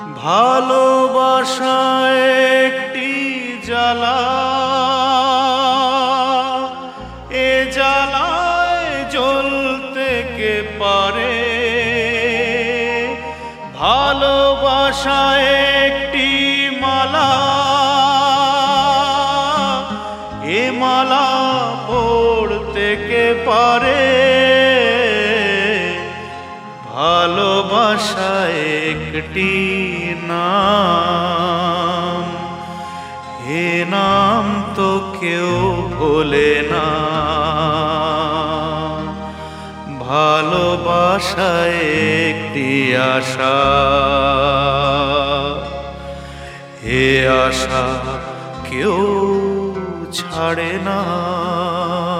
ভালোবাসা একটি জ্বালা, এ জ্বালায় জ্বলতে কে পারে। ভালোবাসা একটি মালা, এ মালা পড়তে কে পারে। ভালোবাসা একটি নাম, এ নাম তো কেউ ভোলে না। ভালোবাসা একটি আশা, এ আশা কেউ ছাড়ে না।